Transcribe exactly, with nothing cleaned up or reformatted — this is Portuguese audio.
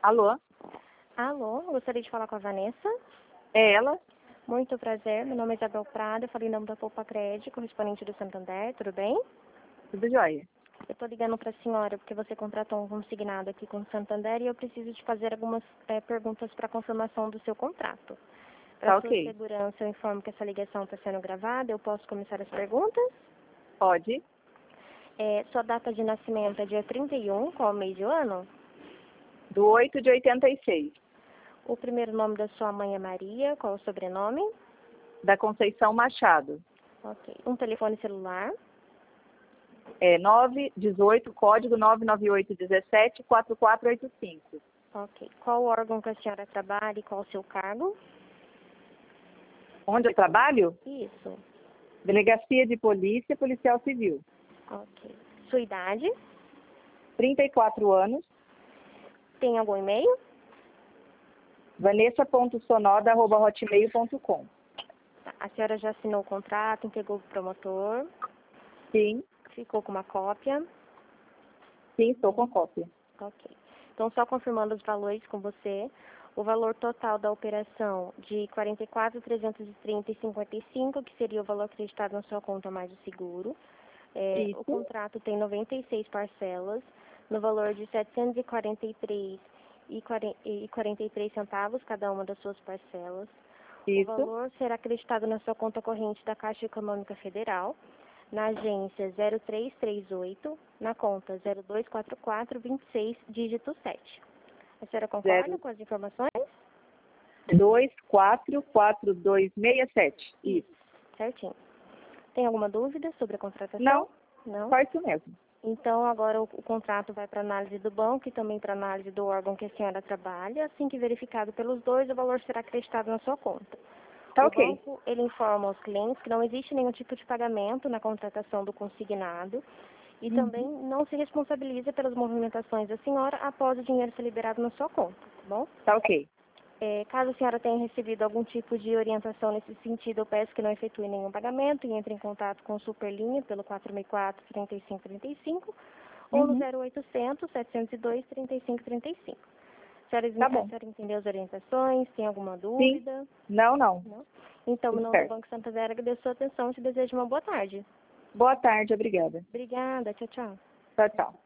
Alô? Alô, gostaria de falar com a Vanessa. É ela? Muito prazer, meu nome é Isabel Prado, eu falei em nome da Poupa Crédito, correspondente do Santander, tudo bem? Tudo jóia. Eu estou ligando para a senhora porque você contratou um consignado aqui com o Santander e eu preciso de fazer algumas é, perguntas para confirmação do seu contrato. Para Tá sua ok. segurança, eu informo que essa ligação está sendo gravada, eu posso começar as perguntas? Pode. É, sua data de nascimento é dia trinta e um, qual mês e ano? Do oito de oitenta e seis. O primeiro nome da sua mãe é Maria, qual o sobrenome? Da Conceição Machado. Ok. Um telefone celular? É nove dezoito, código nove nove oito um sete, quatro quatro oito cinco. Ok. Qual órgão que a senhora trabalha e qual o seu cargo? Onde eu trabalho? Isso. Delegacia de Polícia, Policial Civil. Ok. Sua idade? trinta e quatro anos. Tem algum e-mail? vanessa ponto sonoda arroba hotmail ponto com. Tá. A senhora já assinou o contrato, entregou para o promotor, Sim, ficou com uma cópia? sim, estou com cópia. Ok. Então, só confirmando os valores com você, o valor total da operação de quarenta e quatro mil trezentos e trinta e cinquenta e cinco, que seria o valor acreditado na sua conta mais o seguro. É, o Isso. contrato tem noventa e seis parcelas, no valor de setecentos e quarenta e três reais e quarenta e três centavos cada uma das suas parcelas. O Isso. valor será acreditado na sua conta corrente da Caixa Econômica Federal, na agência zero três três oito, na conta zero dois quatro quatro, dois seis, dígito sete. A senhora concorda Zero. com as informações? dois quatro quatro dois seis sete. Isso. Certinho. Tem alguma dúvida sobre a contratação? Não, Não? só isso mesmo. Então, agora o, o contrato vai para análise do banco e também para análise do órgão que a senhora trabalha. Assim que verificado pelos dois, o valor será acreditado na sua conta. Tá O ok. banco, ele informa aos clientes que não existe nenhum tipo de pagamento na contratação do consignado e Uhum. também não se responsabiliza pelas movimentações da senhora após o dinheiro ser liberado na sua conta, tá bom? Tá ok. É, caso a senhora tenha recebido algum tipo de orientação nesse sentido, eu peço que não efetue nenhum pagamento e entre em contato com o Superlinha pelo quatro seis quatro, três cinco três cinco ou no Uhum. zero oitocentos, setecentos e dois, trinta e cinco trinta e cinco. A senhora, Tá a bom. senhora entendeu as orientações? Tem alguma Sim. dúvida? Não, não. Não? Então, em Tudo nome do certo. Banco Santander, agradeço a sua atenção e te desejo uma boa tarde. Boa tarde, obrigada. Obrigada, tchau, tchau. Tchau, tchau.